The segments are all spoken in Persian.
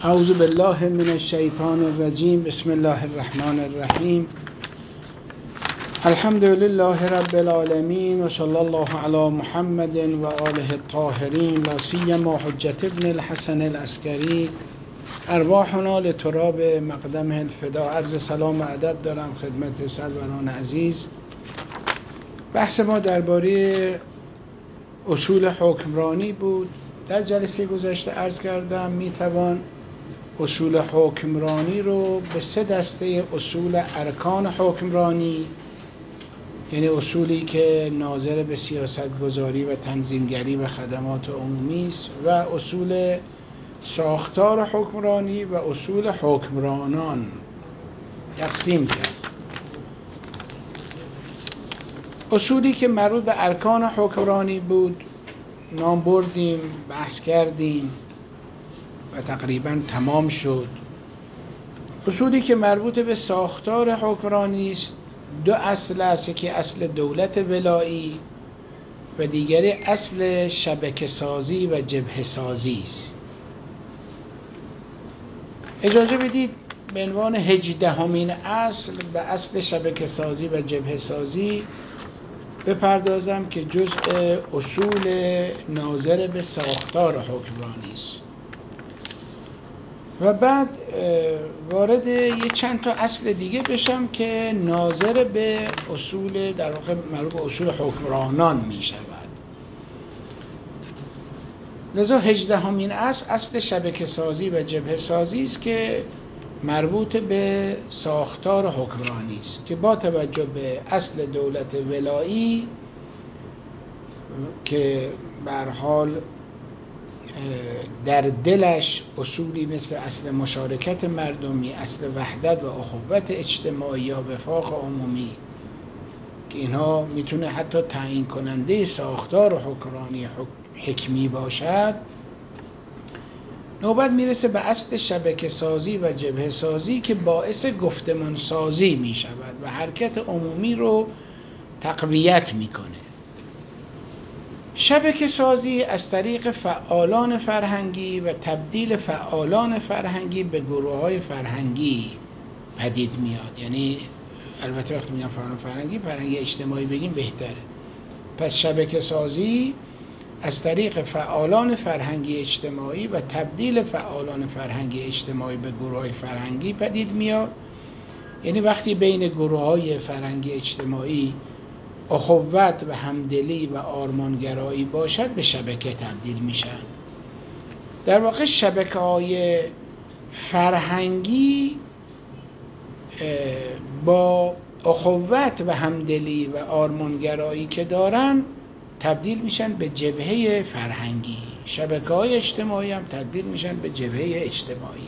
اعوذ بالله من الشیطان الرجیم. بسم الله الرحمن الرحیم. الحمد لله رب العالمین و صلی الله علی محمد و آله الطاهرین، لا سیما حجت ابن الحسن العسکری، ارواحنا لتراب مقدمه الفدا. عرض سلام و ادب دارم خدمت سروران عزیز. بحث ما درباره اصول حکمرانی بود. در جلسه گذشته عرض کردم میتوان اصول حکمرانی رو به 3 دسته اصول ارکان حکمرانی، یعنی اصولی که ناظر به سیاست گذاری و تنظیمگری و خدمات عمومی است، و اصول ساختار حکمرانی و اصول حکمرانان تقسیم کرد. اصولی که مربوط به ارکان حکمرانی بود نام بردیم، بحث کردیم و تقریبا تمام شد. اصولی که مربوط به ساختار حکمرانی است 2 اصل است، یکی اصل دولت ولایی و دیگری اصل شبکه سازی و جبهه سازی است. اجازه بدید به عنوان 18مین اصل به اصل شبکه سازی و جبهه سازی بپردازم که جزء اصول ناظر به ساختار حکمرانی است و بعد وارد یه چند تا اصل دیگه بشم که ناظر به اصول در واقع مربوط به اصول حکمرانان می شود. لذا 18مین اصل شبکه سازی و جبهه سازی است که مربوط به ساختار حکمرانی است که با توجه به اصل دولت ولایی که به هر حال در دلش اصولی مثل اصل مشارکت مردمی، اصل وحدت و اخوت اجتماعی یا وفاق عمومی که اینها میتونه حتی تعیین کننده ساختار حکمرانی حکمی باشد، نوبت میرسه به اصل شبکه سازی و جبهه سازی که باعث گفتمان سازی میشود و حرکت عمومی رو تقویت میکنه. شبکه سازی از طریق فعالان فرهنگی و تبدیل فعالان فرهنگی به گروه‌های فرهنگی پدید میاد. یعنی البته وقتی میگم فعالان فرهنگی اجتماعی بگیم بهتره. پس شبکه سازی از طریق فعالان فرهنگی اجتماعی و تبدیل فعالان فرهنگی اجتماعی به گروه‌های فرهنگی پدید میاد. یعنی وقتی بین گروه‌های فرهنگی اجتماعی اخوت و همدلی و آرمانگرایی باشد به شبکه تبدیل میشن. در واقع شبکه‌های فرهنگی با اخوت و همدلی و آرمانگرایی که دارن تبدیل میشن به جبهه فرهنگی. شبکه‌های اجتماعی هم تبدیل میشن به جبهه اجتماعی.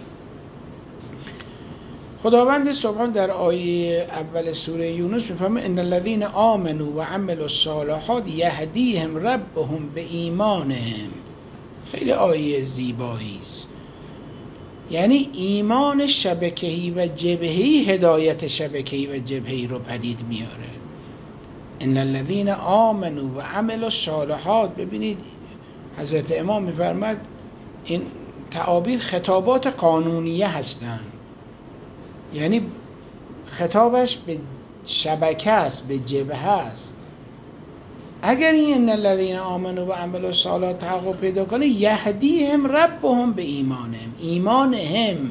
خداوند سبحان در آیه اول سوره یونس میفرماید ان الذين آمنوا و عملوا الصالحات یهدیهم ربهم به ایمانهم. خیلی آیه زیبایی است. یعنی ایمان شبکه‌ای و جبهه‌ای هدایت شبکه‌ای و جبهه‌ای رو پدید میاره. ان الذين آمنوا و عملوا الصالحات. ببینید حضرت امام میفرماید این تعابیر خطابات قانونیه هستند، یعنی خطابش به شبکه است، به جبهه است. اگر این الذین آمنوا و عملوا الصالحات تحقق پیدا کنه یهدیهم ربهم به ایمانهم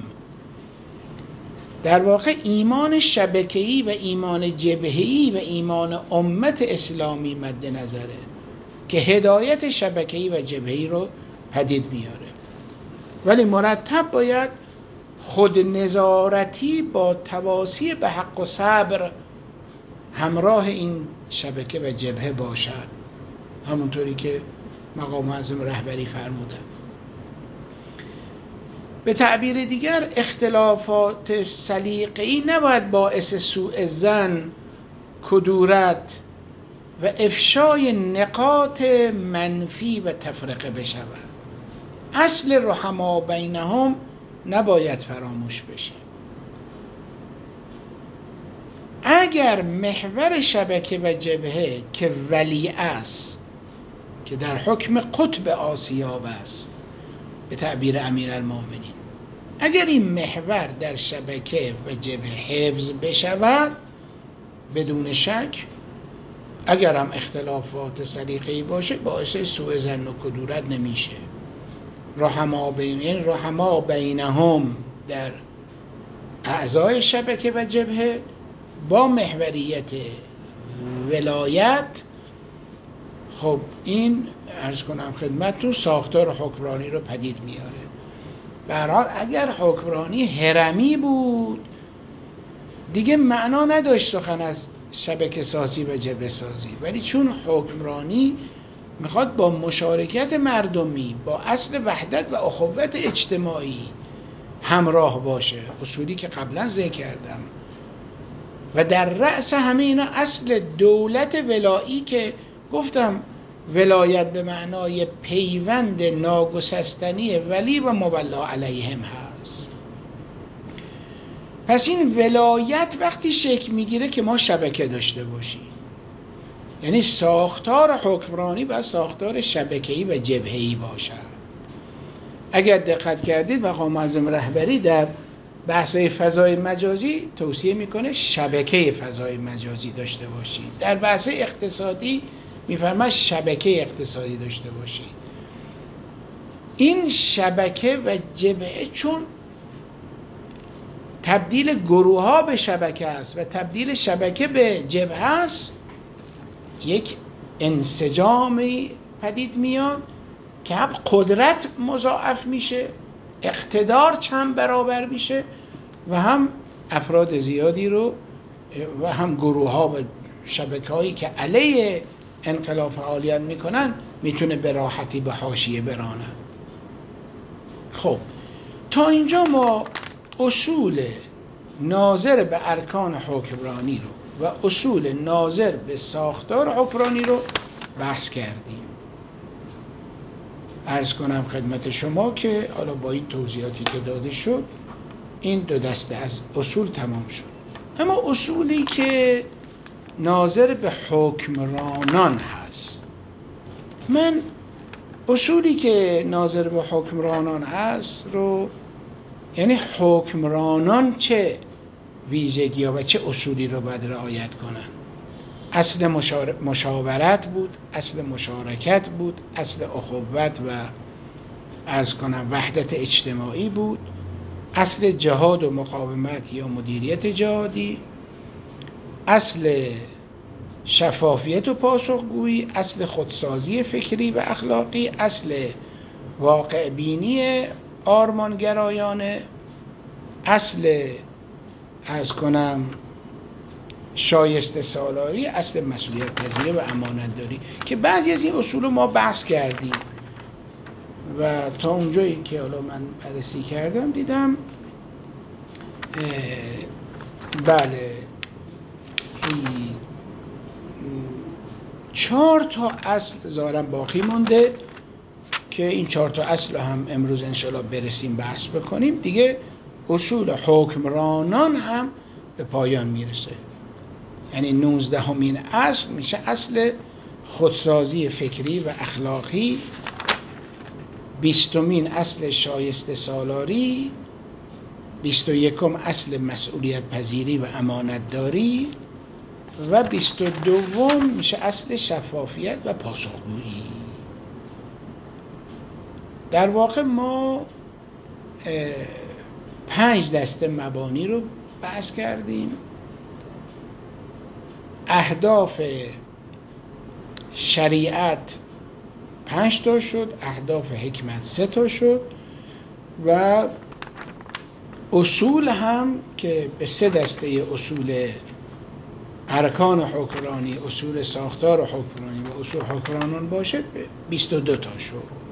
در واقع ایمان شبکه‌ای و ایمان جبهه‌ای و ایمان امت اسلامی مد نظره که هدایت شبکه‌ای و جبهه‌ای رو پدید میاره. ولی مرتب باید خود نظارتی با تواصی به حق و صبر همراه این شبکه و جبهه باشد، همونطوری که مقام معظم رهبری فرمودن. به تعبیر دیگر اختلافات سلیقه‌ای نباید باعث سوء ظن، کدورت و افشای نقاط منفی و تفرقه بشود. اصل رحما بینهم نباید فراموش بشه. اگر محور شبکه و جبهه که ولی است، که در حکم قطب آسیاب است به تعبیر امیرالمومنین، اگر این محور در شبکه و جبهه حفظ بشود، بدون شک اگر هم اختلافات سلیقه‌ای باشه باعث سوء ظن و کدورت نمیشه. رحما بینهم در اعضای شبکه و جبهه با محوریت ولایت، خب این عرض کنم خدمتتون ساختار حکمرانی رو پدید میاره. به هر حال اگر حکمرانی هرمی بود دیگه معنا نداشت سخن از شبکه سازی و جبهه سازی، ولی چون حکمرانی میخواد با مشارکت مردمی با اصل وحدت و اخوت اجتماعی همراه باشه، اصولی که قبلا ذکر کردم، و در رأس همه اینا اصل دولت ولایی که گفتم ولایت به معنای پیوند ناگسستنی ولی و مولا علیهم هست. پس این ولایت وقتی شکل میگیره که ما شبکه داشته باشیم، یعنی ساختار حکمرانی باید ساختار شبکه‌ای و جبهه‌ای باشد. اگر دقت کردید مقام معظم رهبری در بحث فضای مجازی توصیه میکنه شبکه فضای مجازی داشته باشید. در بحث اقتصادی میفرماید شبکه اقتصادی داشته باشید. این شبکه و جبهه چون تبدیل گروه ها به شبکه است و تبدیل شبکه به جبهه است، یک انسجامی پدید میاد که هم قدرت مضاعف میشه، اقتدار چند برابر میشه و هم افراد زیادی رو و هم گروه ها و شبکه هایی که علیه انقلاب فعالیت میکنن میتونه به راحتی به حاشیه برانه. خب تا اینجا ما اصول ناظر به ارکان حکمرانی رو و اصول ناظر به ساختار حکمرانی رو بحث کردیم. عرض کنم خدمت شما که حالا با این توضیحاتی که داده شد این دو دسته از اصول تمام شد. اما اصولی که ناظر به حکمرانان هست، من اصولی که ناظر به حکمرانان هست رو، یعنی حکمرانان چه ویژگی ها و چه اصولی رو باید رعایت کنن. اصل مشاورت بود، اصل مشارکت بود، اصل اخوت و عرض کنم وحدت اجتماعی بود، اصل جهاد و مقاومت یا مدیریت جهادی، اصل شفافیت و پاسخگویی، اصل خودسازی فکری و اخلاقی، اصل واقع بینی آرمانگرایانه، اصل عرض کنم شایسته سالاری، اصل مسئولیت پذیری و امانت داری، که بعضی از این اصول رو ما بحث کردیم و تا اونجایی که حالا من بررسی کردم دیدم بله 4 تا اصل ظاهراً باقی مونده که این 4 تا اصل هم امروز انشالله برسیم بحث بکنیم دیگه. اصول حکمرانان هم به پایان میرسه. یعنی 19مین اصل میشه اصل خودسازی فکری و اخلاقی، 20مین اصل شایسته سالاری، 21م اصل مسئولیت پذیری و امانت داری و 22م میشه اصل شفافیت و پاسخگویی. در واقع ما 5 دسته مبانی رو بحث کردیم. اهداف شریعت 5 تا شد، اهداف حکمت 3 تا شد و اصول هم که به 3 دسته اصول ارکان حکمرانی، اصول ساختار حکمرانی و اصول حکمرانان باشه 22 تا شد.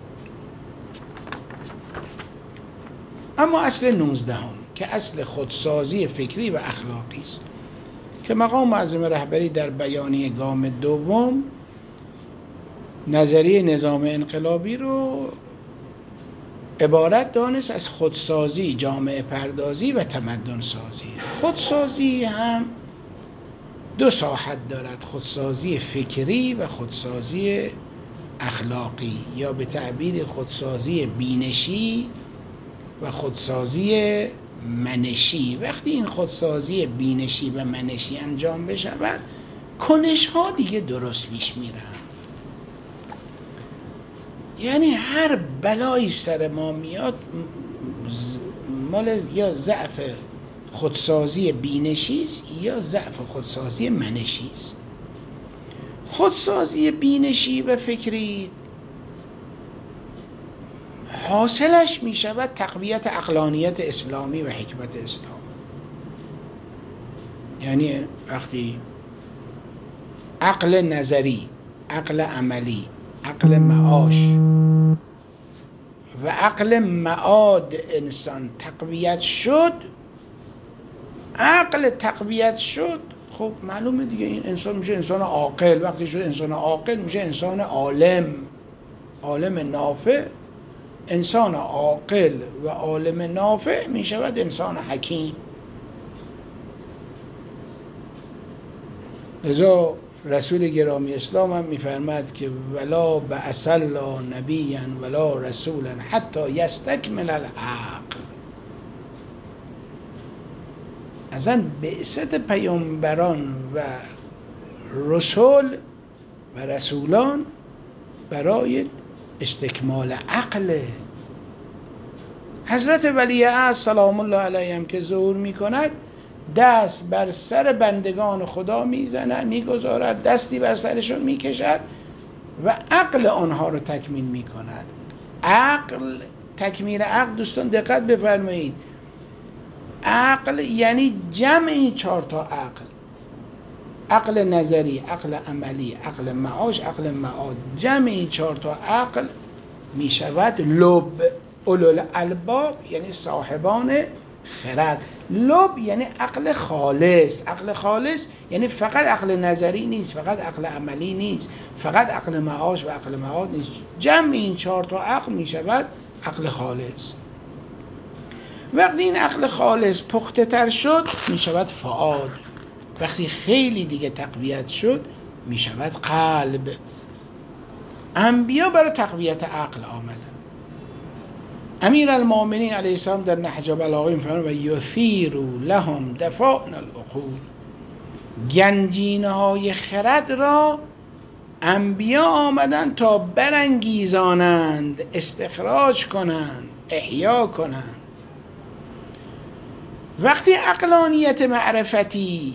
اما اصل 19 که اصل خودسازی فکری و اخلاقی است که مقام معظم رهبری در بیانیه گام دوم نظریه نظام انقلابی رو عبارت دانست از خودسازی، جامعه پردازی و تمدن سازی. خودسازی هم 2 ساحت دارد، خودسازی فکری و خودسازی اخلاقی، یا به تعبیر خودسازی بینشی و خودسازی منشی. وقتی این خودسازی بینشی و منشی انجام بشود، کنش ها دیگه درست پیش میرن. یعنی هر بلایی سر ما میاد مال یا ضعف خودسازی بینشی است یا ضعف خودسازی منشی است. خودسازی بینشی و فکری حاصلش می شود تقویت عقلانیت اسلامی و حکمت اسلام. یعنی وقتی عقل نظری، عقل عملی، عقل معاش و عقل معاد انسان تقویت شد، عقل تقویت شد، خب معلومه دیگه این انسان میشه انسان عاقل. وقتی شد انسان عاقل میشه انسان عالم، عالم نافع. انسان عاقل و عالم نافع میشود انسان حکیم. لذا رسول گرامی اسلام هم میفرماد که ولا بعث الله نبیا ولا رسولا حتی یستکمل العقل. اصلا بعثت پیامبران و رسول و رسولان برای استکمال عقل. حضرت ولی عصر سلام الله علیهم که ظهور میکند، دست بر سر بندگان خدا میزند، میگذارد، دستی بر سرشون میکشد و عقل آنها رو تکمیل میکند. عقل، تکمیل عقل، دوستان دقت بفرمایید، عقل یعنی جمع این 4 تا عقل: عقل نظری، عقل عملی، عقل معاش، عقل معاد. جمع این 4 تا عقل می شود لب. اولوالالباب یعنی صاحبان خرد. لب یعنی عقل خالص. عقل خالص یعنی فقط عقل نظری نیست، فقط عقل عملی نیست، فقط عقل معاش و عقل معاد نیست. جمع این 4 تا عقل می شود عقل خالص. وقتی این عقل خالص پخته تر شد می شود فعال. وقتی خیلی دیگه تقویت شد می شود قلب. انبیا برای تقویت عقل آمدن. امیر المؤمنین علیه السلام در نهج البلاغه می‌فرماید و یثیر لهم دفائن العقول. گنجینه های خرد را انبیا آمدن تا برانگیزانند، استخراج کنند، احیا کنند. وقتی عقلانیت معرفتی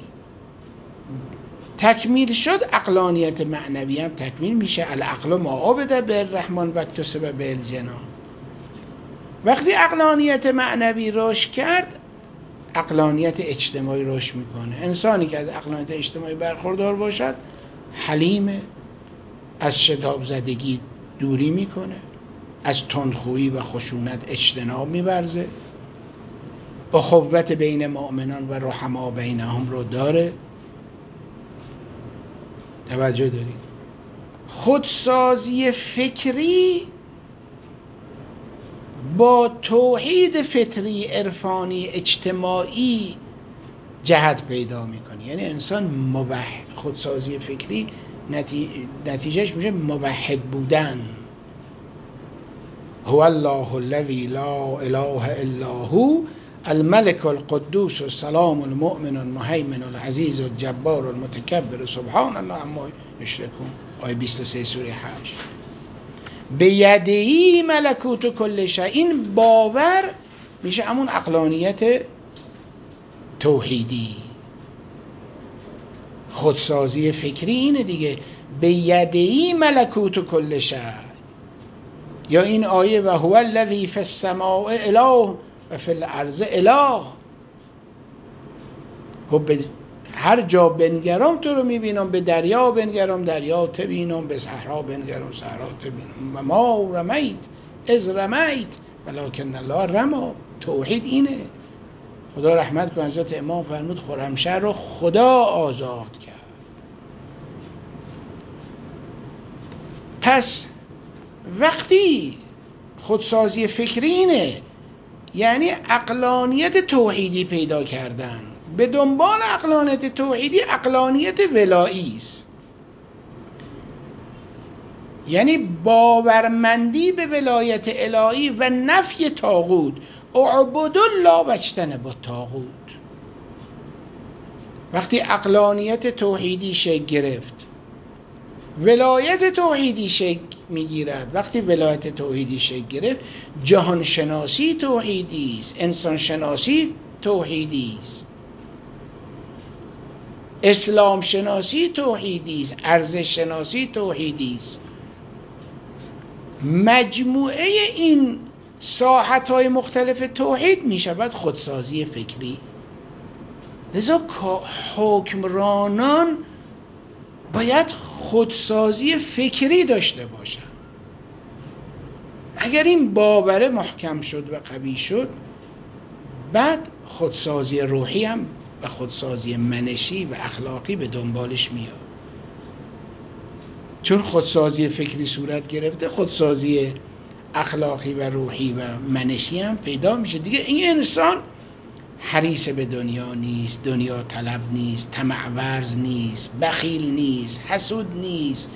تکمیل شد، عقلانیت معنوی هم تکمیل میشه. العقل ما عبد بالرحمن و اکتسب بالجنان. وقتی عقلانیت معنوی رشد کرد، عقلانیت اجتماعی رشد میکنه. انسانی که از عقلانیت اجتماعی برخوردار باشد حلیمه، از شتاب زدگی دوری میکنه، از تندخویی و خشونت اجتناب میورزه، اخوت بین مؤمنان و رحما بینهم رو داره. توجه دارید؟ خودسازی فکری با توحید فطری، عرفانی، اجتماعی جهت پیدا میکنه. یعنی انسان خودسازی فکری نتیجهش میشه موحد بودن. هو الله الذی لا اله الا هو الملك القدوس السلام المؤمن المهیمن العزیز الجبار المتکبر سبحان الله عما یشرکون. آیه 23 سوره 8. بیدهی ملکوت کل شیء. این باور میشه همون عقلانیت توحیدی. خودسازی فکری اینه دیگه، بیدهی ملکوت کل شیء. یا این آیه و هو الذی فی السماء اله و فی الارض اله. خب هر جا بنگرم تو رو میبینم، به دریا بنگرم دریا تبینم، به صحرا بنگرم صحرا تبینم. و ما رمیت اذ رمیت ولکن الله رمی. توحید اینه. خدا رحمت کنه، حضرت امام فرمود خرمشهر رو خدا آزاد کرد. پس وقتی خودسازی فکری اینه، یعنی عقلانیت توحیدی پیدا کردن. به دنبال عقلانیت توحیدی عقلانیت ولایی است، یعنی باورمندی به ولایت الهی و نفی طاغوت. اعبدوا الله واجتنبوا الطاغوت. وقتی عقلانیت توحیدی شکل گرفت، ولایت توحیدی شکل میگیرد. وقتی ولایت توحیدی شکل گرفت، جهان شناسی توحیدی است، انسان شناسی توحیدی است، اسلام شناسی توحیدی است، ارزش شناسی توحیدی است. مجموعه این ساحت‌های مختلف توحید میشود خودسازی فکری. لذا حکمرانان باید خودسازی فکری داشته باشند. اگر این باور محکم شد و قوی شد، بعد خودسازی روحی هم و خودسازی منشی و اخلاقی به دنبالش میاد. چون خودسازی فکری صورت گرفته، خودسازی اخلاقی و روحی و منشی هم پیدا میشه. دیگه این انسان حریص به دنیا نیست، دنیا طلب نیست، طمع ورز نیست، بخیل نیست، حسود نیست،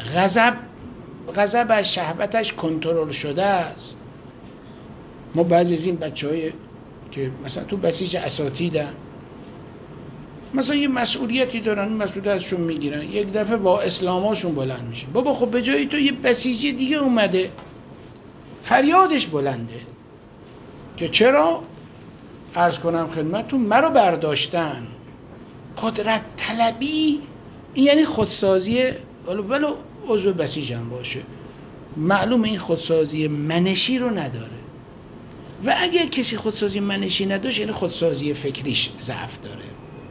غضبش، شهوتش کنترل شده است. ما بعضی از این بچه‌های که مثلا تو بسیج اساتیدن، مثلا یه مسئولیتی دارن، این مسئولیت ازشون میگیرن، یک دفعه با اسلاماشون بلند میشه. بابا خب به جای تو یه بسیجی دیگه اومده، فریادش بلنده که چرا؟ عرض کنم خدمتتون، مرا برداشتن. قدرت طلبی این یعنی خودسازی، ولو عضو بسیج هم باشه، معلومه این خودسازی منشی رو نداره. و اگه کسی خودسازی منشی نداشت، یعنی خودسازی فکریش ضعف داره.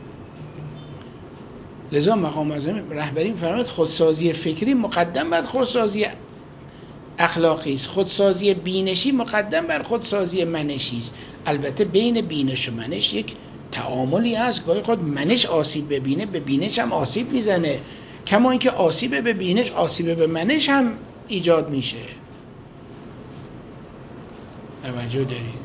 لذا مقام اعظم رهبری می‌فرماید خودسازی فکری مقدم بر خودسازی اخلاقی است، خودسازی بینشی مقدم بر خودسازی منشی است. البته بین بینش و منش یک تعاملی هست. گاهی خود منش آسیب ببینه، به بینش هم آسیب میزنه، کما اینکه آسیب به بینش آسیب به منش هم ایجاد میشه. توجه دارید؟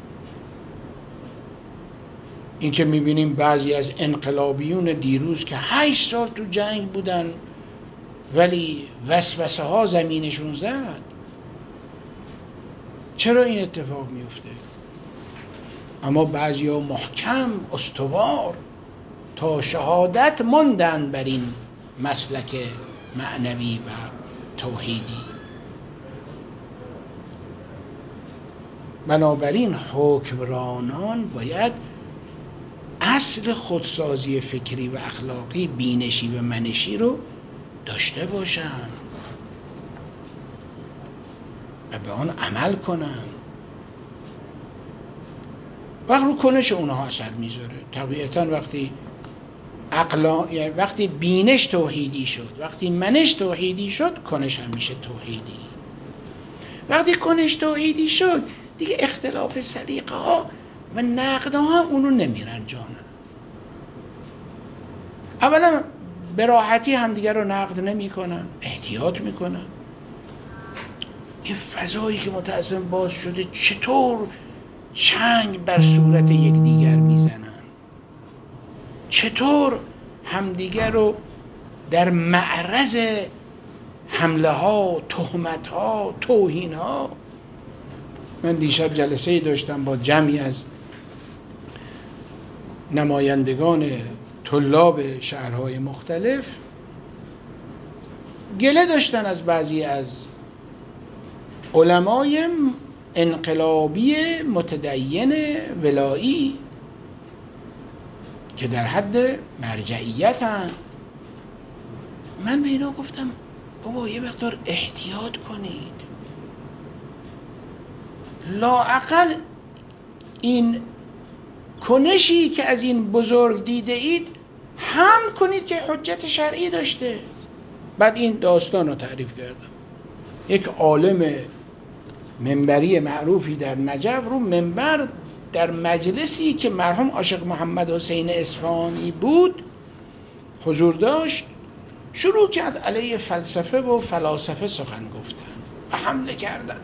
این که میبینیم بعضی از انقلابیون دیروز که 8 سال تو جنگ بودن ولی وسوسه ها زمینشون زد. چرا این اتفاق میفته؟ اما بعضی ها محکم استوار تا شهادت ماندن بر این مسلک معنوی و توحیدی. بنابراین حکمرانان باید اصل خودسازی فکری و اخلاقی، بینشی و منشی رو داشته باشن و به آن عمل کنن. وقت رو کنش اونها اثر میذاره. طبیعتاً وقتی بینش توحیدی شد، وقتی منش توحیدی شد، کنش هم میشه توحیدی. وقتی کنش توحیدی شد، دیگه اختلاف سلیقه ها و نقد ها اونو نمیرنجانن. اولا به راحتی همدیگر رو نقد نمی کنن، احتیاط می کنن. این فضایی که متأسفانه باز شده، چطور چنگ بر صورت یکدیگر میزنن، چطور همدیگر رو در معرض حمله ها، تهمت ها، توهین ها. من دیشب جلسه‌ای داشتم با جمعی از نمایندگان طلاب شهرهای مختلف. گله داشتن از بعضی از علمای انقلابی متدین ولایی که در حد مرجعیتن. من به اینا گفتم بابا یه مقدار احتیاط کنید، لااقل این کنشی که از این بزرگ دیده اید هم کنید که حجت شرعی داشته. بعد این داستان رو تعریف کردم. یک عالم منبری معروفی در نجف رو منبر در مجلسی که مرحوم عاشق محمد حسین اصفهانی بود حضور داشت، شروع کرد علیه فلسفه و فلاسفه سخن گفتن و حمله کردن.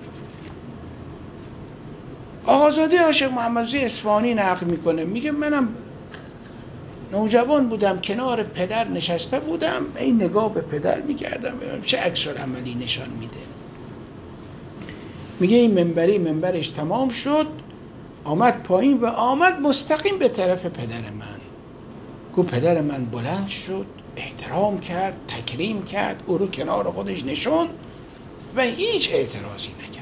آقازاده عاشق محمد حسین اصفهانی نقل میکنه، میگه منم نوجوان بودم، کنار پدر نشسته بودم، این نگاه به پدر میکردم چه عکس العملی نشان میده. میگه این منبرش تمام شد، آمد پایین و آمد مستقیم به طرف پدر من. گفت پدر من بلند شد، احترام کرد، تکریم کرد، او رو کنار خودش نشون و هیچ اعتراضی نکرد.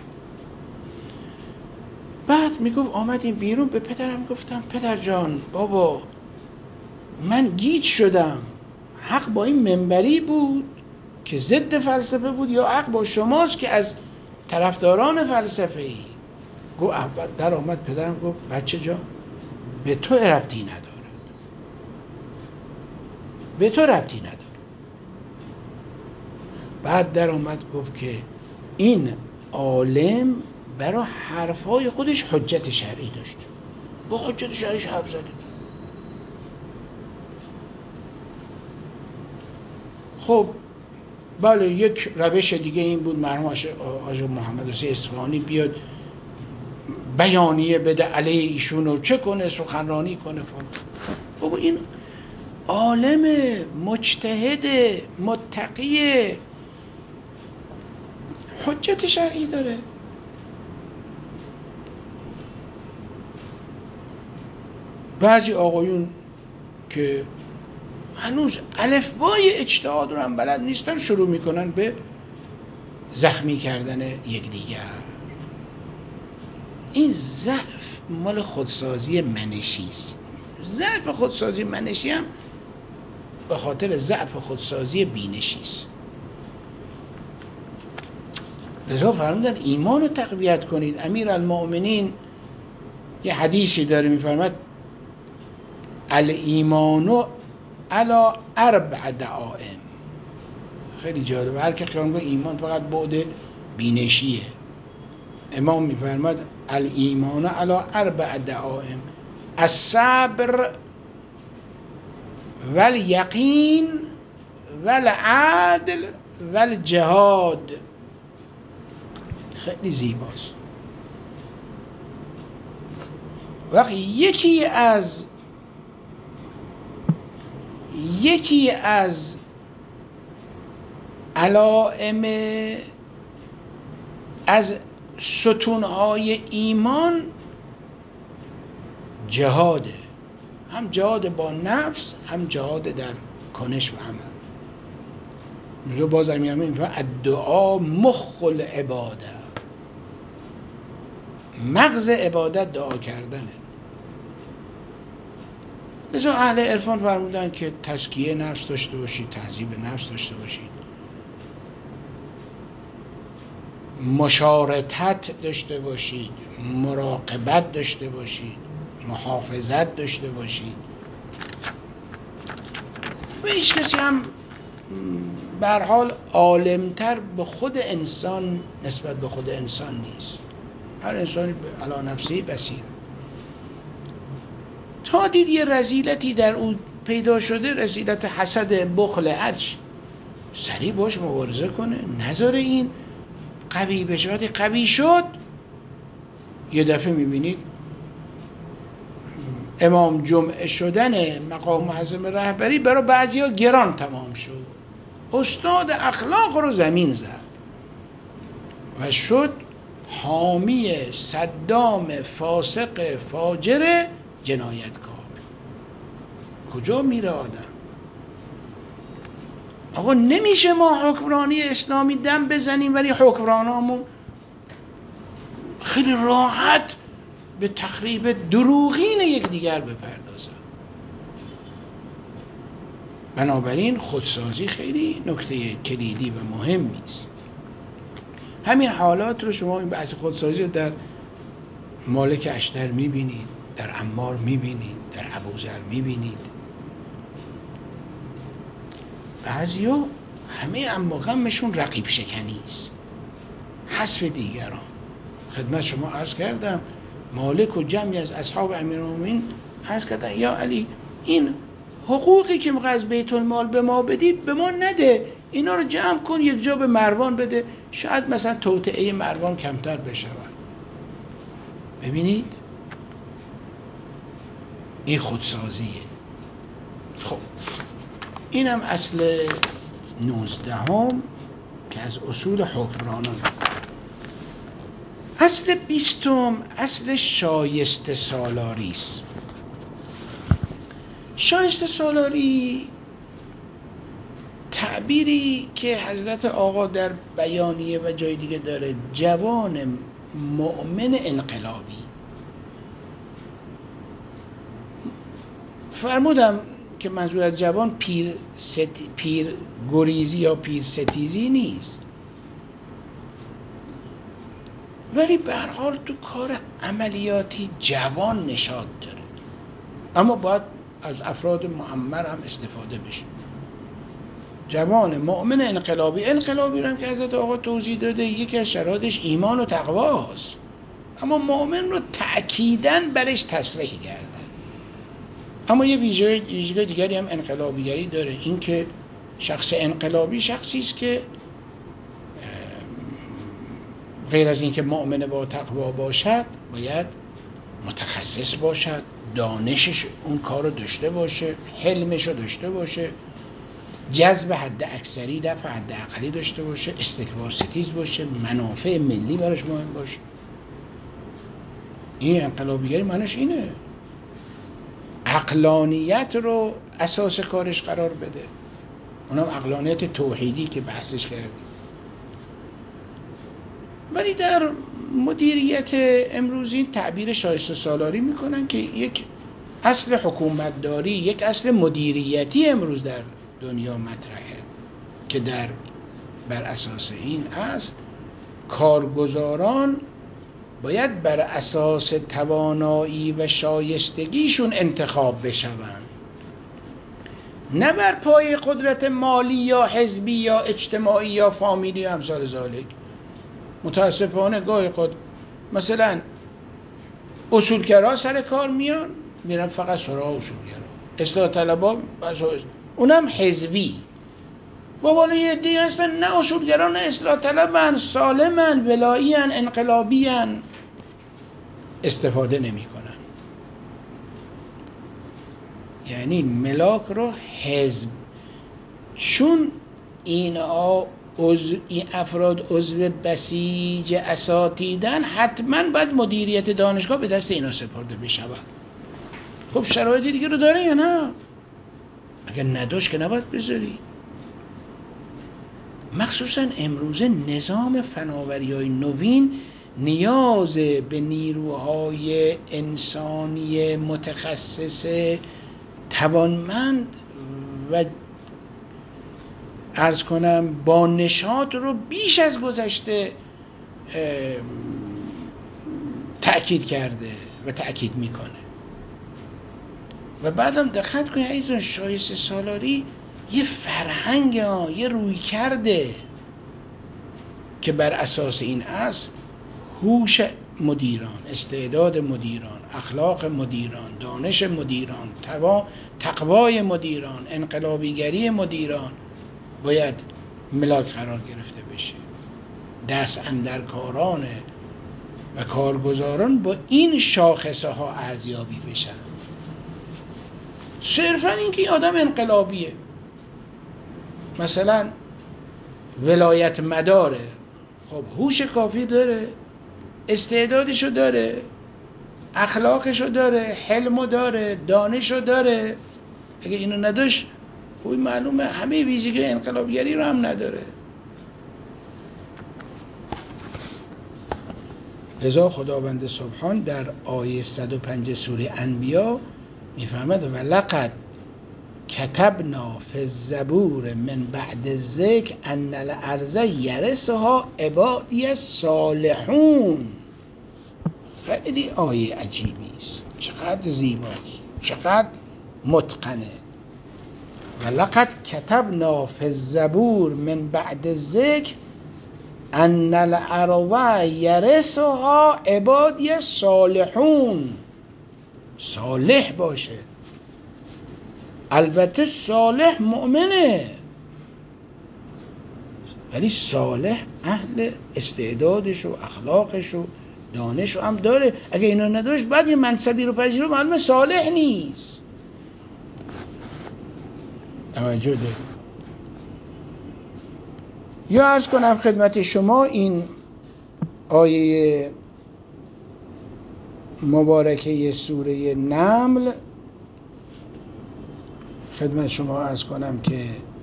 بعد میگفت آمدیم بیرون، به پدرم گفتم پدر جان، بابا من گیج شدم، حق با این منبری بود که ضد فلسفه بود یا حق با شماست که از طرفداران فلسفه ای؟ گفت اول در آمد پدرم گفت بچه جان به تو ربطی نداره، به تو ربطی نداره. بعد در آمد گفت که این عالم برای حرفهای خودش حجت شرعی داشت، با حجت شرعیش حرف زده. خب بله، یک روش دیگه این بود مرحوم آقا محمد حسین اصفهانی بیاد بیانیه بده علیه ایشونو، چه کنه، سخنرانی کنه. بابا این عالم مجتهد متقی حجت شرعی داره. بعضی آقایون که هنوز الفبای اجتهاد رو هم بلد نیستن شروع میکنن به زخمی کردن یکدیگر. این ضعف مال خودسازی منشی است. ضعف خودسازی منشی هم به خاطر ضعف خودسازی بینشی است. لذا فرمودن ایمان رو تقویت کنید. امیرالمؤمنین یه حدیثی داره میفرماد الایمان علی اربع دعائم. خیلی جالبه، هر که خیال می‌کنه ایمان فقط بعد بینشیه. امام میفرماد الایمان علی اربع دعائم الصبر والیقین والعدل والجهاد. خیلی زیباست. وقتی یکی از علائم از ستونهای ایمان جهاده، هم جهاد با نفس، هم جهاد در کنش و عمل. میگه باز امیرالمومنین میگه الدعا مخ العباده، مغز عبادت دعا کردنه. لذا اهل عرفان فرمودن که تزکیه نفس داشته باشید، تهذیب نفس داشته باشید، مشارطت داشته باشید، مراقبت داشته باشید، محافظت داشته باشید. و هیچ کسی هم به هر حال عالمتر به خود انسان نسبت به خود انسان نیست. هر انسانی علی نفسه بصیر. تا دید یه رذیلتی در او پیدا شده، رذیلت حسد، بخل، عجز، سریع باش مبارزه کنه، نذاره این قوی بشه. وقتی قوی شد یه دفعه میبینید امام جمعه شدن مقام معظم رهبری برای بعضیا گران تمام شد. استاد اخلاق رو زمین زد و شد حامی صدام فاسق فاجر جنایتکار. کجا میره آدم؟ آقا نمیشه ما حکمرانی اسلامی دم بزنیم ولی حکمرانامون خیلی راحت به تخریب دروغین یکدیگر بپردازن. بنابراین خودسازی خیلی نکته کلیدی و مهمی است. همین حالات رو شما این بحث خودسازی رو در مالک اشتر میبینید، در عمار میبینید، در ابوذر میبینید. بعضیا همه اما غمشون رقیب شکنی است، حذف دیگران. خدمت شما عرض کردم مالک و جمعی از اصحاب امیرالمومنین عرض کردن یا علی این حقوقی که میخوای از بیت المال به ما بدید به ما نده، اینا رو جمع کن یک جا به مروان بده، شاید مثلا توطئه مروان کمتر بشود. ببینید این خودسازیه. خب اینم اصل 19 که از اصول حکمرانان. اصل 20 اصل شایسته سالاری است. شایسته سالاری تعبیری که حضرت آقا در بیانیه و جای دیگه داره، جوان مؤمن انقلابی. فرمودم که منظور از جوان پیر گریزی یا پیر ستیزی نیست، ولی به هر حال تو کار عملیاتی جوان نشاط داره، اما باید از افراد معمر هم استفاده بشه. جوان مؤمن انقلابی رو هم که حضرت آقا توضیح داده، یکی از شرایطش ایمان و تقواست، اما مؤمن رو تأکیداً برش تصریح کردن. اما یه ویژگی دیگری هم انقلابیگری داره، این که شخص انقلابی شخصی است که غیر از این که مؤمن با تقوا باشد، باید متخصص باشد، دانشش اون کار رو داشته باشه، حلمش رو داشته باشه، جذب حد اکثری دفع حد اقلی داشته باشه، استکبار ستیز باشه، منافع ملی براش مهم باشه. این انقلابیگری معنیش اینه، عقلانیت رو اساس کارش قرار بده، اونم عقلانیت توحیدی که بحثش کردیم. ولی در مدیریت امروزی تعبیر شایسته سالاری میکنن که یک اصل حکومتداری، یک اصل مدیریتی امروز در دنیا مطرحه که بر اساس این اصل کارگزاران باید بر اساس توانایی و شایستگیشون انتخاب بشوند، نه بر پای قدرت مالی یا حزبی یا اجتماعی یا فامیلی یا امثال ذالک. متاسفانه گاهی خود مثلا اصولگرا سر کار میرن فقط سراغ اصولگرا، اصلاح طلبا اونم حزبی. والا یه عده‌ای هستن نه اصولگرا نه اصلاح طلبن، سالمن، ولایین، انقلابین، استفاده نمی کنن. یعنی ملاک رو حزب، چون این افراد عضو بسیج اساتیدن، حتما باید مدیریت دانشگاه به دست اینا سپرده بشود. خب شرایط دیگه رو داره یا نه؟ اگر نداشت که نباید بذاری. مخصوصا امروزه نظام فناوری‌های نوین نیاز به نیروهای انسانی متخصص توانمند و عرض کنم با نشاط رو بیش از گذشته تأکید کرده و تأکید میکنه. و بعدم دقت کنید عزیزان، شایسته سالاری یه فرهنگ، یه روی کرده که بر اساس این اصل هوش مدیران، استعداد مدیران، اخلاق مدیران، دانش مدیران، تقوای مدیران، انقلابیگری مدیران باید ملاک قرار گرفته بشه. دست اندرکاران و کارگزاران با این شاخصه ها ارزیابی بشن. صرفا این که این آدم انقلابیه، مثلا ولایت مداره، خب هوش کافی داره، استعدادشو داره، اخلاقشو داره، حلمو داره، دانشو داره. اگه اینو نداشت خوبی معلومه همه ویژگی انقلابیگری رو هم نداره. لذا خداوند سبحان در آیه 105 سوره انبیا میفرماد ولقد کتبنا فی الزبور من بعد الذکر ان الارض یرثها عبادی الصالحون. خیلی آیه عجیبی است، چقدر زیباست، چقدر متقنه. ولقد کتبنا فی الزبور من بعد الذکر ان الارض یرثها عبادی الصالحون. صالح باشه، البته صالح مؤمنه، ولی صالح اهل استعدادش و اخلاقش و دانش هم داره. اگه اینو نداشت بعد یه منصبی رو پذیره، معلومه صالح نیست. توجه دارید؟ یا عرض کنم خدمت شما این آیه مبارکه سوره نمل خدمت شما عرض کنم که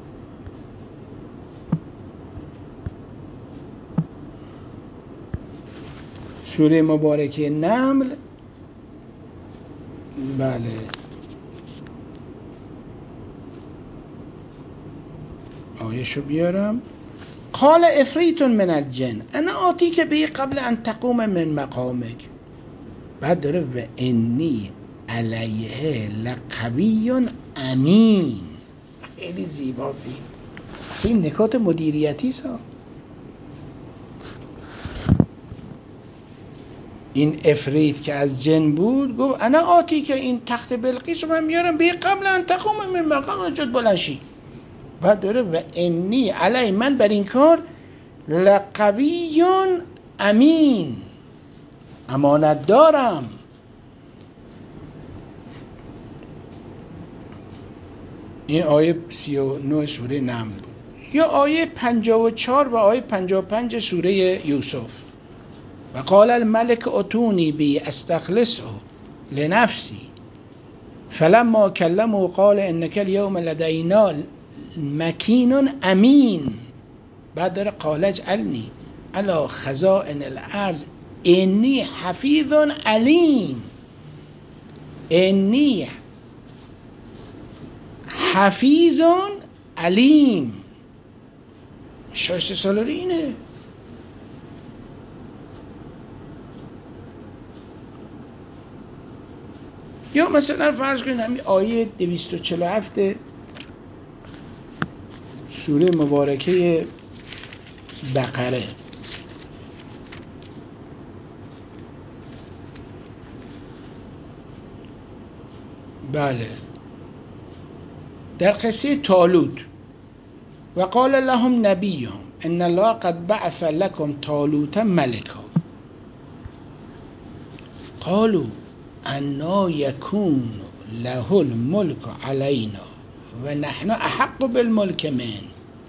سوره مبارکه نمل، بله، آیه‌شو بیارم. قال افریت من الجن انا آتیک به قبل ان تقوم من مقامک. بعد داره و انی علیه لقوی امین. خیلی زیباست این نکات مدیریتی سا. این افریت که از جن بود گفت انا آتی که این تخت بلقیس رو من میارم به قبل ان تقوم من مقام جد بلنشی. بعد داره و انی علی من بر این کار لقوی امین، امانت دارم. این آیه 39 سوره نمل بود. یا آیه 54 و آیه 55 سوره یوسف. و قال الملك اتونی بی استخلصه لنفسی فلما کلمه قال انک اليوم لدینا مکین امین. بعد داره قال اجعلنی علی خزائن الارض انی حفیظ علیم. انی حفیظ علیم. شایسته سالاری اینه. یا مثلا فرض کنید همین آیه 247 سوره مبارکه بقره. بله، در قصه طالوت. و قال لهم نبیهم ان الله قد بعث لكم طالوت ملکا قالوا انا یکون له الملک علینا و نحن احق بالملک من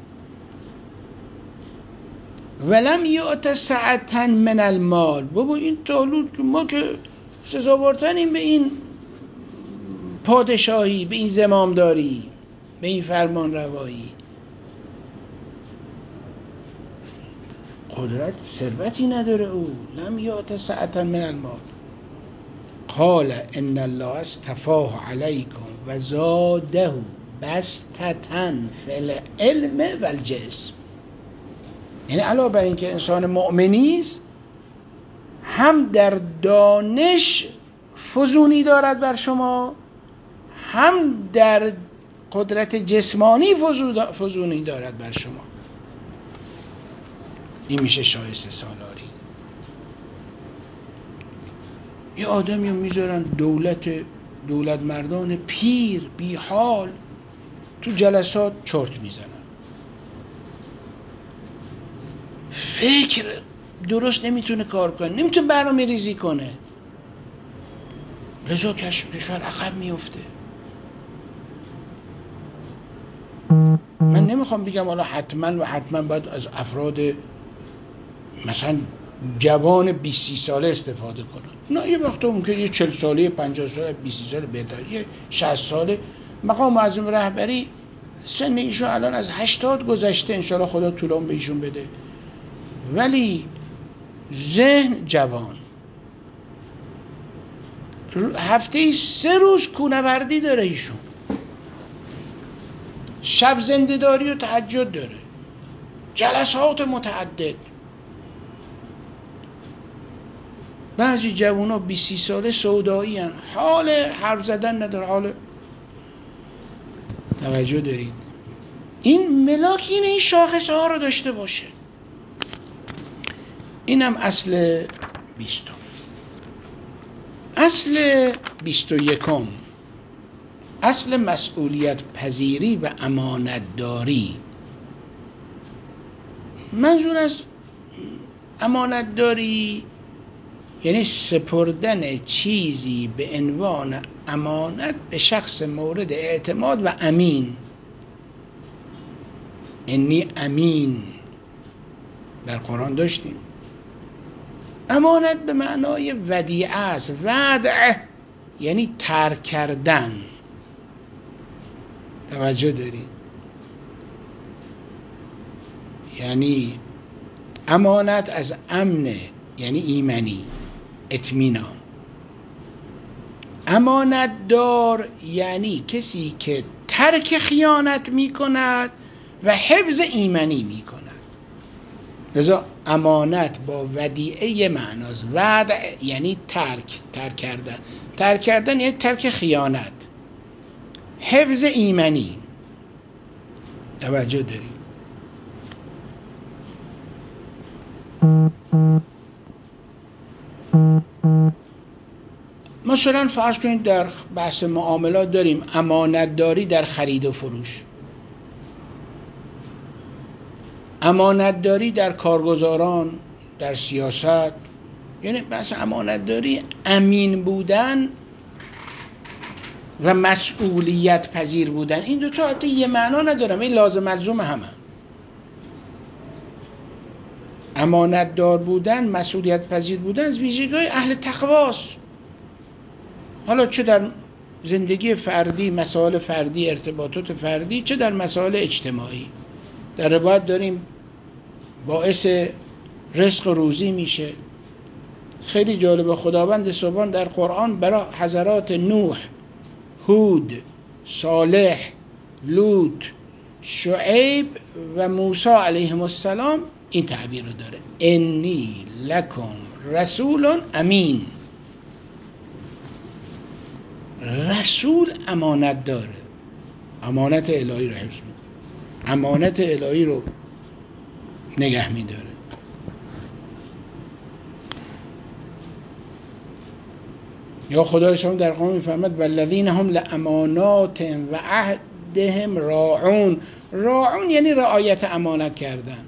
ولم یؤت سعة من المال. بابا این طالوت ما که سزاوارتریم به این پادشاهی، به این زمامداری، به این فرمان روایی. قدرت ثروتی نداره او. لم یؤت سعة من المال. قال ان الله اصطفاه علیکم و زاده بسطة فی العلم و الجسم. یعنی علاوه بر این که انسان مؤمنی است، هم در دانش فزونی دارد بر شما، هم در قدرت جسمانی فزونی دارد بر شما. این میشه شایسته سالاری. یه آدمی رو میذارن دولت مردان پیر بی حال تو جلسات چرت میزنن، فکر درست نمیتونه کار کنه، نمیتونه برنامه ریزی کنه، لذا کشور عقب میفته. من نمیخوام بگم حالا حتما باید از افراد مثلا جوان 20 ساله استفاده کنن. نه، یه وقتا ممکنه یه 40 ساله، 50 ساله، 20 ساله بهتر، یه 60 ساله. مقام معظم رهبری سن ایشون الان از 80 گذشته، انشالله خدا طولان به ایشون بده، ولی ذهن جوان. هفته 3 روز کوهنوردی داره ایشون، شب زنده‌داری و تهجد داره، جلسات متعدد. بعضی جوانا 20 ساله سودایی هن، حال حرف زدن نداره، حال. توجه دارید؟ این ملاک اینه، این شاخصه ها رو داشته باشه. اینم اصل 20. اصل 21 اصل مسئولیت پذیری و امانت داری. منظور از امانت داری یعنی سپردن چیزی به عنوان امانت به شخص مورد اعتماد و امین. انی امین در قرآن داشتیم. امانت به معنای ودیعه است. ودع یعنی ترک کردن. توجه دارید؟ یعنی امانت از امنه، یعنی ایمنی، اطمینان. امانت دار یعنی کسی که ترک خیانت می کند و حفظ ایمنی می کند. لذا امانت با ودیعه یه معناست. ودع یعنی ترک کردن. ترک کردن یعنی ترک خیانت، حفظ ایمنی. توجه دارید؟ مثلا فرض کنید در بحث معاملات داریم امانت داری در خرید و فروش، امانت داری در کارگزاران، در سیاست. یعنی بحث امانت داری امین بودن و مسئولیت پذیر بودن. این دوتا حتی یه معنا ندارم، این لازم ملزوم همه. امانت دار بودن، مسئولیت پذیر بودن از ویژگی‌های اهل تقواست. حالا چه در زندگی فردی، مسائل فردی، ارتباطات فردی، چه در مسائل اجتماعی. در روایت داریم باعث رزق و روزی میشه. خیلی جالب، خداوند سبحان در قرآن برای حضرات نوح، هود، صالح، لوط، شعیب و موسی علیهم السلام این تعبیر رو داره: انی لکم رسول امین. رسول امانت داره، امانت الهی رو حفظ میکنه، امانت الهی رو نگه میداره. یا خدای شما در قرآن میفرماد والذین هم لاماناتهم و عهدهم راعون. راعون یعنی رعایت امانت کردن.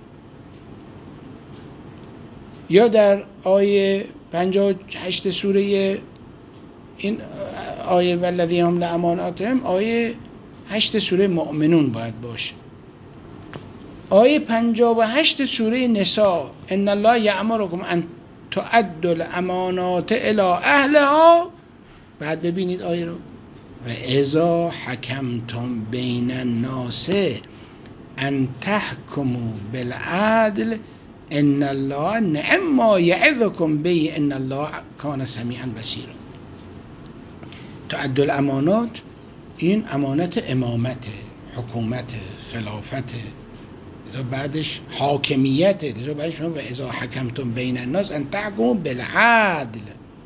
یا در آیه 58 سوره این آیه والذین هم لاماناتهم، آیه 8 سوره مؤمنون باید باشه. آیه 58 سوره نساء ان الله یأمرکم ان تؤدوا الامانات الی اهلها. بعد ببینید آیه رو: و اذا حکمتم بین الناس ان تحکموا بالعدل ان الله نعم ما یعظکم به ان الله کان سمیعا بصیرا. تؤدوا الامانات، این امانت امامت، حکومت، خلافت، لذا بعدش حاکمیت، لذا بعدش و اذا حکمتم بین الناس ان تحکموا بالعدل.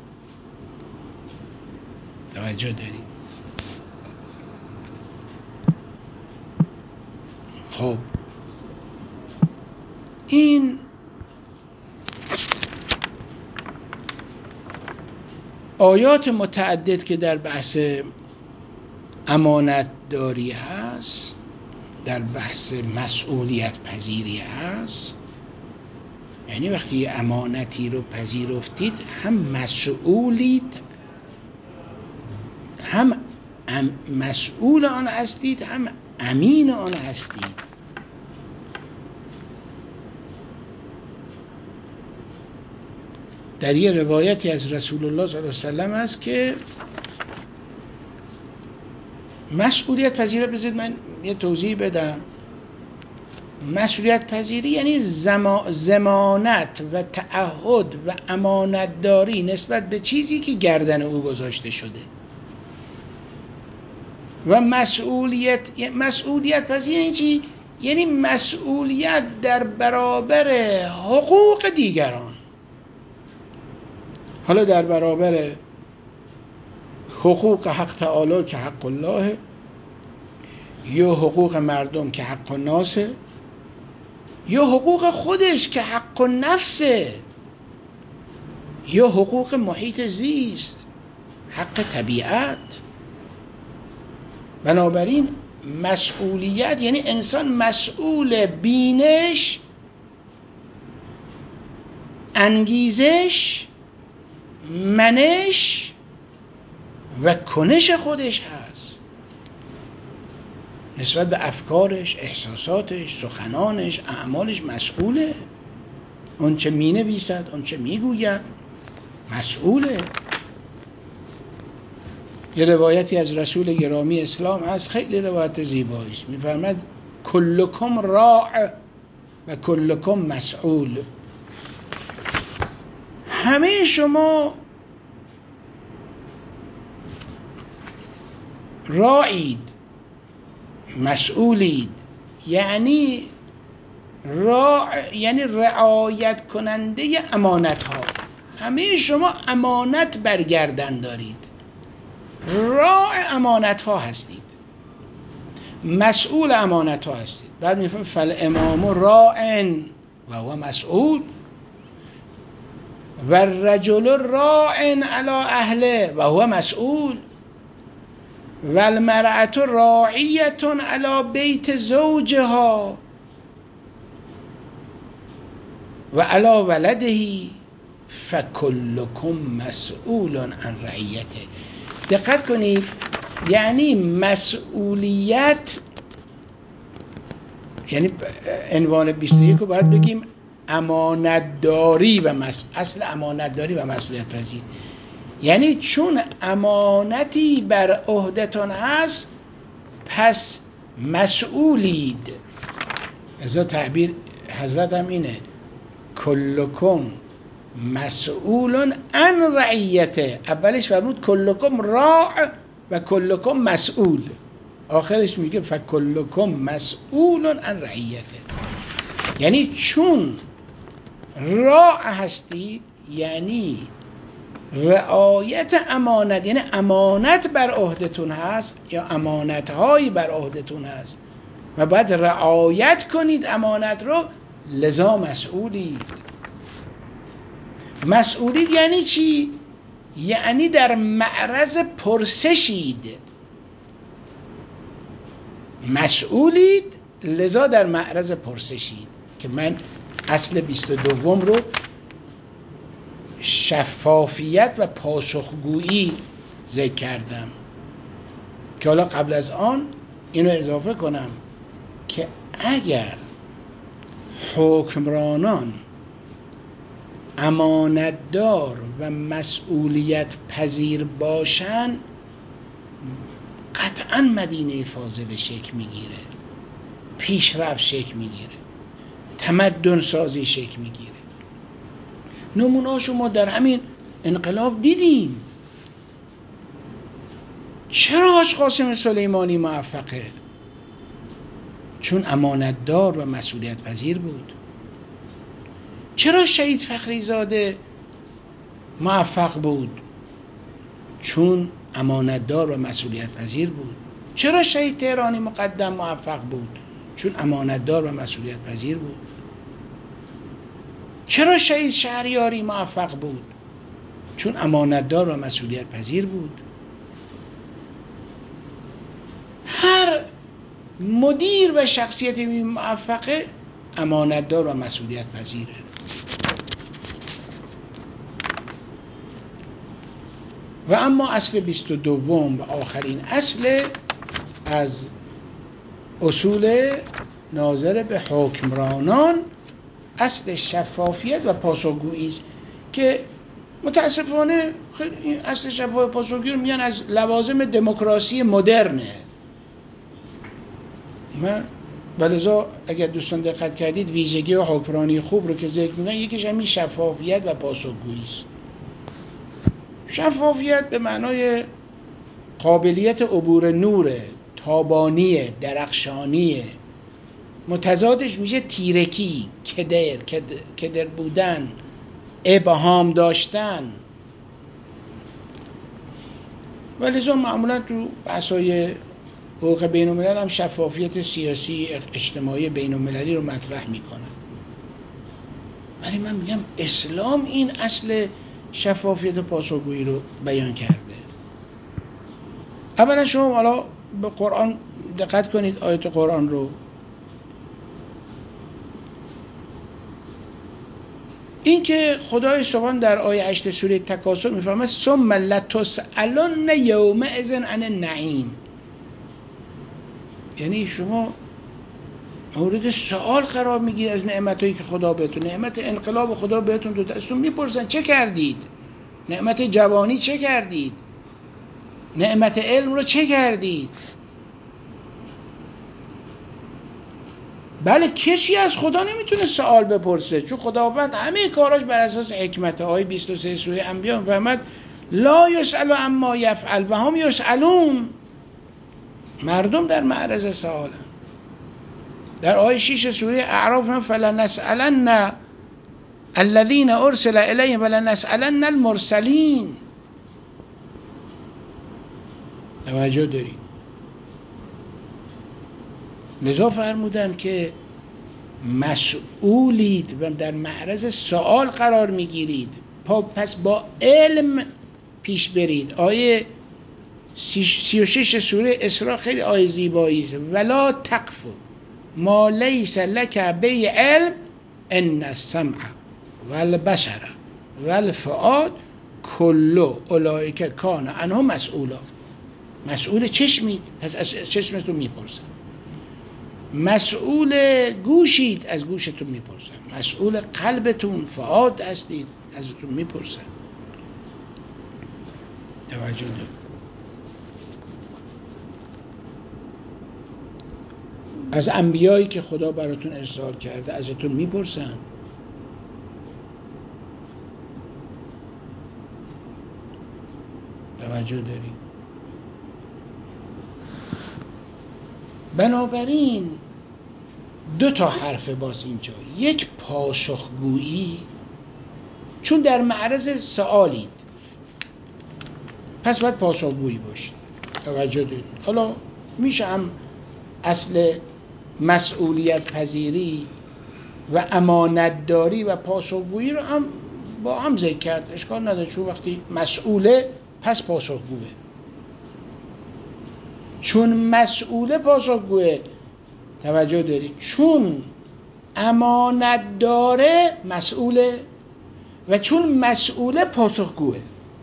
توجه دارید؟ خب این آیات متعدد که در بحث امانت داری هست، در بحث مسئولیت پذیری هست، یعنی وقتی امانتی رو پذیرفتید هم مسئولید، هم مسئول آن هستید، هم امین آن هستید. در یه روایتی از رسول الله صلی الله علیه و سلم هست که مسئولیت پذیری، بذارید من یه توضیح بدم. مسئولیت پذیری یعنی ضمانت و تعهد و امانتداری نسبت به چیزی که گردن او گذاشته شده. و مسئولیت پذیری یعنی چی؟ یعنی مسئولیت در برابر حقوق دیگران. حالا در برابر حقوق حق تعالی که حق الله، یا حقوق مردم که حق الناس، یا حقوق خودش که حق النفسه، یا حقوق محیط زیست، حق طبیعت. بنابراین مسئولیت یعنی انسان مسئول بینش، انگیزش، منش و کنش خودش هست. نسبت به افکارش، احساساتش، سخنانش، اعمالش مسئوله. اون چه می نویسد، اون چه می گوید مسئوله. یه روایتی از رسول گرامی اسلام هست، خیلی روایت زیبایی است، می‌فرماید کلکم راع و کلکم مسئول. همه شما راعید، مسئولید، یعنی یعنی رعایت کننده امانت ها. همه شما امانت برگردن دارید، راع امانت ها هستید، مسئول امانت ها هستید. بعد میفهمید فالامام راع و هو مسئول و الرجل راع علی اهله و هو مسئول و المرأة راعیة علی بیت زوجها و علی ولده فکلکم مسئول عن رعیته. دقت کنید، یعنی مسئولیت، یعنی عنوان 21 رو باید بگیم امانتداری و اصل امانتداری و مسئولیت پذیر. یعنی چون امانتی بر عهدتان هست پس مسئولید. ازا تعبیر حضرت هم اینه کلکم مسئول عن رعیته. اولش فرمود کلکم راع و کلکم مسئول، آخرش میگه فکلکم مسئول عن رعیته. یعنی چون راع هستید یعنی رعایت امانت، یعنی امانت بر عهدتون هست یا امانت هایی بر عهدتون هست و باید رعایت کنید امانت رو، لذا مسئولید. مسئولید یعنی چی؟ یعنی در معرض پرسشید. مسئولید لذا در معرض پرسشید. که من اصل 22 رو شفافیت و پاسخگویی ذکر کردم که حالا قبل از آن اینو اضافه کنم که اگر حکمرانان امانتدار و مسئولیت پذیر باشن قطعا مدینه فاضل شکل میگیره، پیشرفت شکل میگیره، تمدن سازی شکل میگیره. نمونه‌اشو ما در همین انقلاب دیدیم. چرا حاج قاسم سلیمانی موفقه؟ چون امانتدار و مسئولیت پذیر بود. چرا شهید فخریزاده موفق بود؟ چون امانتدار و مسئولیت پذیر بود. چرا شهید تهرانی مقدم موفق بود؟ چون امانتدار و مسئولیت پذیر بود. چرا شهید شهریاری موفق بود؟ چون امانتدار و مسئولیت پذیر بود. هر مدیر و شخصیتی موفقه امانتدار و مسئولیت پذیره. و اما اصل 22 و آخرین اصل از اصول ناظر به حکمرانان، اصل شفافیت و پاسخگویی است که متاسفانه این اصل شفافیت و پاسخگویی رو میگن از لوازم دموکراسی مدرنه. من ولذا اگر دوستان دقت کردید ویژگی حکمرانی خوب رو که ذکر می‌کنن یکیش همین شفافیت و پاسخگویی است. شفافیت به معنای قابلیت عبور نور، تابانی، درخشانی. متضادش میشه تیرکی، کدر بودن، ابهام داشتن. ولذا معمولا تو بحث‌های حقوق بین الملل هم شفافیت سیاسی اجتماعی بین المللی رو مطرح میکنن. ولی من میگم اسلام این اصل شفافیت و پاسخگویی رو بیان کرده. اولا شما حالا به قرآن دقت کنید، آیت قرآن رو. این که خدای سبحان در آیه 8 سوره تکاثر میفرماید ثم لتسألن یومئذ عن النعیم، یعنی شما مورد سوال قرار میگیرید از نعمتایی که خدا بهتون، نعمت انقلاب خدا بهتون داده، ازتون میپرسن چه کردید؟ نعمت جوانی چه کردید؟ نعمت علم رو چه کردید؟ بله کسی از خدا نمیتونه سوال بپرسه، چون خداوند همه کاراش بر اساس حکمته. آیه 23 سوره انبیاء میفرماد لا یسأل عما یفعل و هم یسألون. مردم در معرض سوالن. در آیه 6 سوره اعراف فلنسألن الذين ارسل الیهم ولنسألن المرسلین. توجه دارید؟ لذا فرمودن که مسئولید و در معرض سوال قرار میگیرید، پس با علم پیش برید. آیه 36 سوره اسراء خیلی آیه زیبایی است. ولا تقف ما لیس لک به علم ان السمع والبصر والفؤاد کل اولئک کان عنه مسئولا. مسئول چشمی، پس از چشمتون میپرسن. مسئول گوشید، از گوشتون میپرسن. مسئول قلبتون، فؤاد هستید، ازتون میپرسن. توجه دارید؟ از انبیایی که خدا براتون ارسال کرده ازتون میپرسن. توجه دارید؟ بنابراین دو تا حرف باز اینجا، یک پاسخگویی، چون در معرض سوالید پس باید پاسخگویی باشید. توجه دارید؟ حالا میشه هم اصل مسئولیت پذیری و امانتداری و پاسخگویی رو هم با هم ذکر کرد، اشکال نداره، چون وقتی مسئوله پس پاسخگوه. چون مسئوله پاسخگوه. توجه دارید؟ چون امانت داره مسئوله و چون مسئوله پاسخگوه.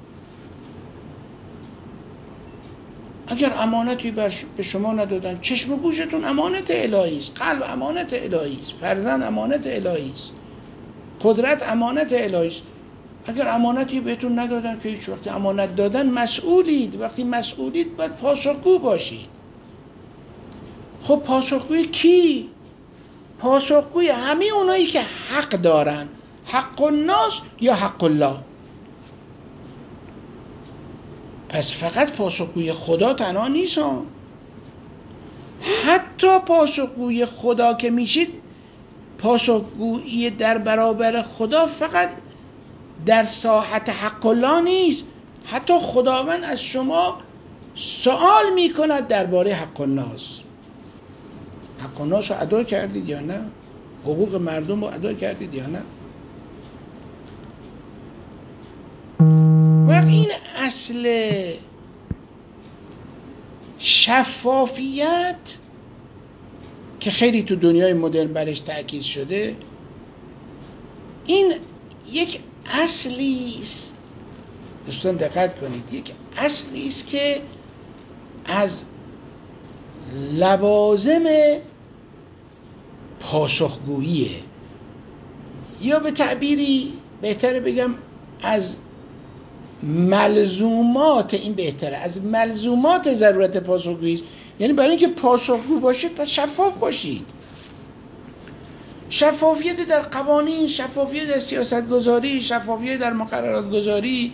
اگر امانتی به شما ندادن، چشم و گوشتون امانت الهی است، قلب امانت الهی است، فرزند امانت الهی است، قدرت امانت الهی است. اگر امانتی بهتون ندادن که هیچ، وقتی امانت دادن مسئولید. وقتی مسئولید باید پاسخگو باشید. خب پاسخگوی کی؟ پاسخگوی همه اونایی که حق دارن. حق الناس یا حق الله. پس فقط پاسخگوی خدا تنها نیست. حتی پاسخگوی خدا که میشید، پاسخگویی در برابر خدا فقط در ساحت حق الله نیست. حتی خداوند از شما سوال میکند درباره حق الناس. حق الناس رو ادا کردید یا نه؟ حقوق مردم رو ادا کردید یا نه؟ وقت این اصل شفافیت که خیلی تو دنیای مدرن برش تأکید شده، این یک اصلی است. دوستان دقت کنید، یک اصلی است که از لوازم پاسخگوییه، یا به تعبیری بهتره بگم از ملزومات، این بهتره، از ملزومات ضرورت پاسخگویی است. یعنی برای اینکه پاسخگو باشید پس شفاف باشید. شفافیت در قوانین، شفافیت در سیاست گذاری، شفافیت در مقررات گذاری.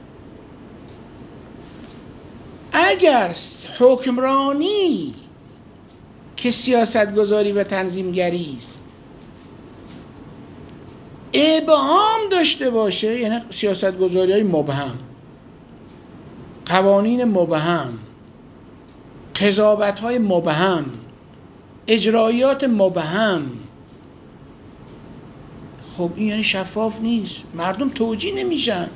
اگر حکمرانی که سیاست گذاری و تنظیمگری است ابهام داشته باشه، یعنی سیاست گذاری های مبهم، قوانین مبهم، قضاوت های مبهم، اجرایات مبهم، خب این یعنی شفاف نیست. مردم توجیه نمیشن.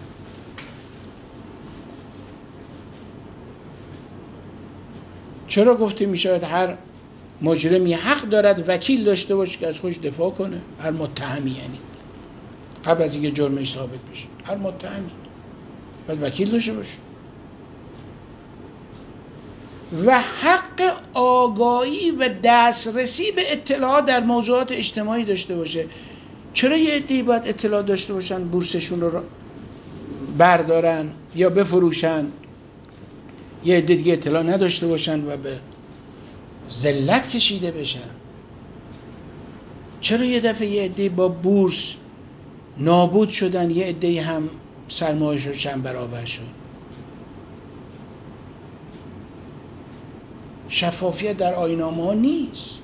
چرا گفته میشود هر مجرمی حق دارد وکیل داشته باشه که از خودش دفاع کنه؟ هر متهمی، یعنی قبل از اینکه جرمش ثابت بشه هر متهمی باید وکیل داشته باشه. و حق آگاهی و دسترسی به اطلاعات در موضوعات اجتماعی داشته باشه. چرا یه عده‌ای باید اطلاع داشته باشن بورسشون رو بردارن یا بفروشن، یه عده دیگه اطلاع نداشته باشن و به ذلت کشیده بشن؟ چرا یه دفعه یه عده با بورس نابود شدن، یه عده هم سرمایه‌شون چند برابر شد؟ شفافیت در آیین‌نامه‌ها نیست.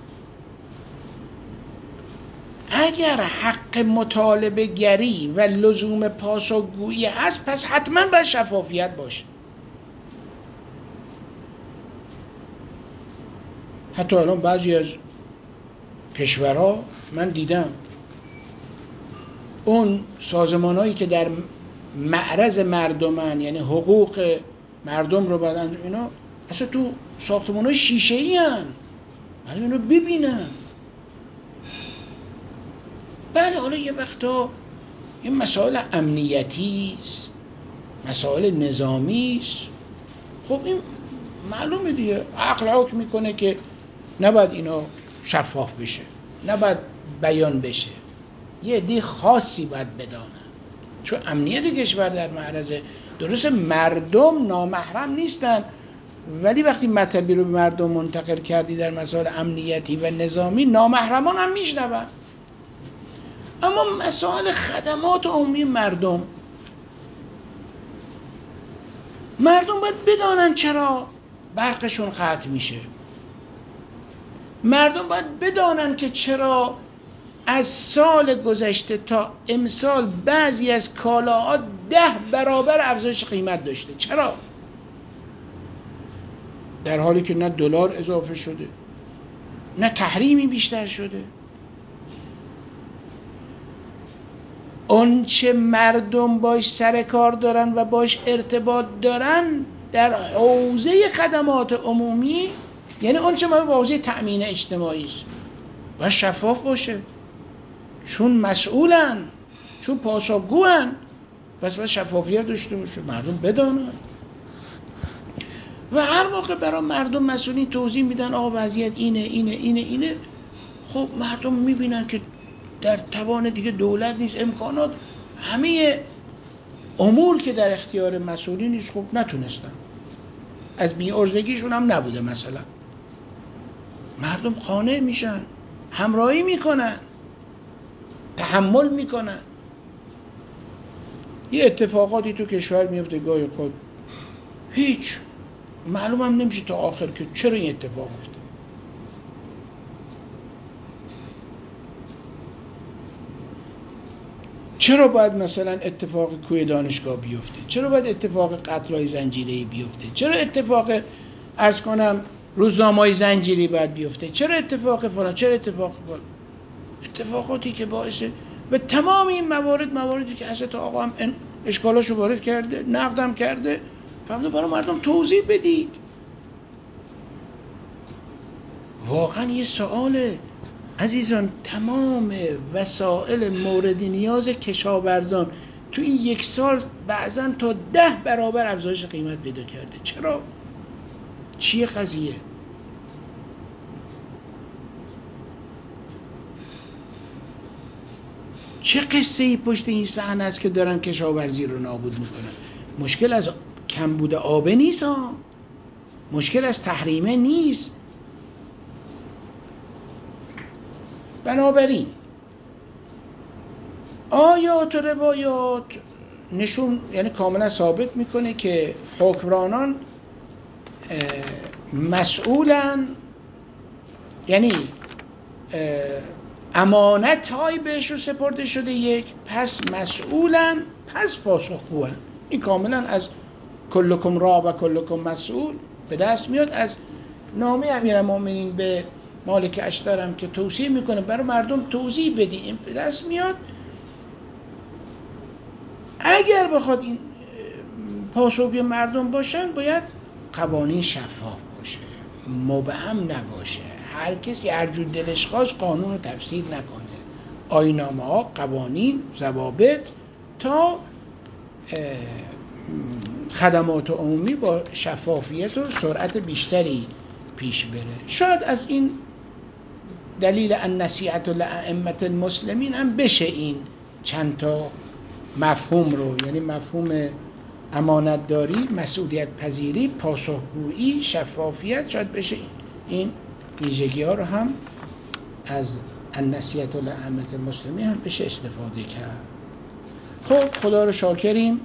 اگر حق مطالبه گری و لزوم پاسخگویی هست، پس حتما باید شفافیت باشه. حتی الان بعضی از کشورها من دیدم اون سازمانهایی که در معرض مردمن، یعنی حقوق مردم رو بدن، اینا اصلا تو ساختمانهای شیشه‌ای هن، بعد اینو ببینن. بله حالا یه وقتا این مسائل امنیتی است، مسائل نظامی است، خب این معلومه دیگه، عقل حکم میکنه که نباید اینا شفاف بشه، نباید بیان بشه، یه عده خاصی باید بدانن، چون امنیت کشور در معرضه. درسته مردم نامحرم نیستن، ولی وقتی مطلبی رو به مردم منتقل کردی در مسائل امنیتی و نظامی، نامحرمان هم میشنون. اما مسائل خدمات عمومی مردم باید بدانن چرا برقشون قطع میشه. مردم باید بدانن که چرا از سال گذشته تا امسال بعضی از کالاها 10 برابر افزایش قیمت داشته. چرا؟ در حالی که نه دلار اضافه شده، نه تحریمی بیشتر شده. اون چه مردم باش سر کار دارن و باش ارتباط دارن در حوزه خدمات عمومی، یعنی اون چه ما حوزه تأمین اجتماعی است، باید شفاف باشه، چون مسئولن، چون پاسخگوان، پس باید شفافیت داشته باشه، مردم بدانن. و هر موقع برای مردم مسئولین توضیح میدن آقا وضعیت اینه، خب مردم میبینن که در توان دیگه دولت نیست، امکانات، همه امور که در اختیار مسئولین نیست، خب نتونستن، از بی‌عرضگیشون هم نبوده، مثلا مردم قانع میشن، همراهی میکنن، تحمل میکنن. یه اتفاقاتی تو کشور میفته گاهی خود هیچ معلوم هم نمیشه تا آخر که چرا این اتفاق افتاد. چرا باید مثلا اتفاق کوی دانشگاه بیفته؟ چرا باید اتفاق قتل‌های زنجیره‌ای بیفته؟ چرا اتفاق عرض کنم روزنامه‌های زنجیری باید بیفته؟ چرا اتفاق فلان؟ چرا اتفاق فلان؟ اتفاقاتی که باعث و تمام این مواردی که حضرت آقا هم اشکالاشو وارد کرده، نقدم کرده، فقط برای مردم توضیح بدید. واقعا یه سواله عزیزان، تمام وسایل مورد نیاز کشاورزان تو این 1 سال بعضا تا 10 برابر افزایش قیمت پیدا کرده. چرا؟ چیه قضیه؟ چه قصه ای پشت این صحنه است که دارن کشاورزی رو نابود میکنن؟ مشکل از کمبود آبه نیست ها، مشکل از تحریمه نیست. بنابراین آیات و روایات نشون، یعنی کاملا ثابت میکنه که حکمرانان مسئولن، یعنی امانت های بهشون سپرده شده، یک، پس مسئولن، پس پاسخگوان. این کاملا از کلکم را و کلکم مسئول به دست میاد. از نامه امیرالمومنین به مالک اشترم که توصیه میکنه برای مردم توضیح بدی، این به دست میاد. اگر بخواد این پاسخگوی مردم باشن، باید قوانین شفاف باشه، مبهم نباشه، هر کسی هر جور دلش خواست قانون رو تفسیر نکنه. آیین‌نامه ها، قوانین، ضوابط تا خدمات عمومی با شفافیت و سرعت بیشتری پیش بره. شاید از این دلیل النصیحة لأئمة المسلمین هم بشه این چند تا مفهوم رو، یعنی مفهوم امانتداری، مسئولیت پذیری، پاسخگویی، شفافیت، شاید بشه این ویژگی ها رو هم از النصیحة لأئمة المسلمین هم بشه استفاده کرد. خب خدا رو شاکریم،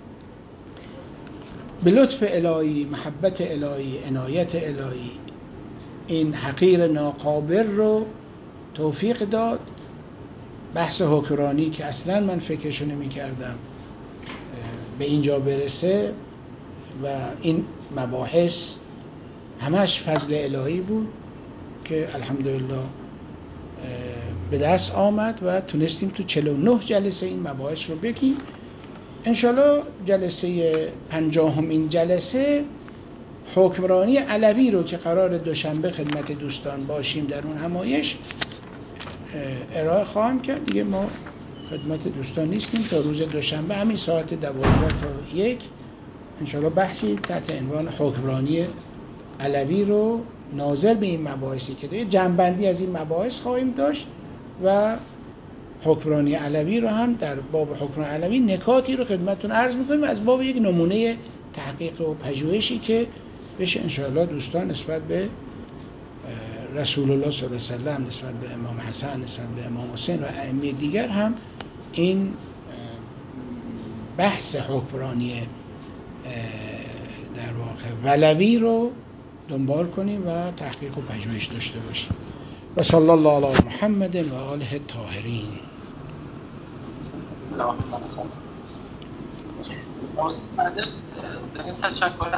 به لطف الهی، محبت الهی، عنایت الهی این حقیر ناقابل رو توفیق داد. بحث حکمرانی که اصلا من فکرشو نمی کردم به اینجا برسه و این مباحث همش فضل الهی بود که الحمدلله به دست آمد و تونستیم تو 49 جلسه این مباحث رو بگیم. انشالله جلسه 50مین جلسه حکمرانی علوی رو که قرار دوشنبه خدمت دوستان باشیم در اون همایش ارائه خواهم کرد. دیگه ما خدمت دوستان نیستیم تا روز دوشنبه همین ساعت 12 تا 1 انشالله بحثی تحت عنوان حکمرانی علوی رو ناظر به این مباحثی که دیگه جنبندی از این مباحث خواهیم داشت و حکمرانی علوی رو هم در باب حکمرانی علوی نکاتی رو خدمتتون عرض می‌کنیم از باب یک نمونه تحقیق و پژوهشی که بشه انشاءالله دوستان نسبت به رسول الله صلی الله علیه و سلم، نسبت به امام حسن، نسبت به امام حسین و ائمه دیگر هم این بحث حکمرانی در واقع ولوی رو دنبال کنیم و تحقیق و پژوهش داشته باشیم. و صلی الله علی محمد و آله الطاهرین. تشکر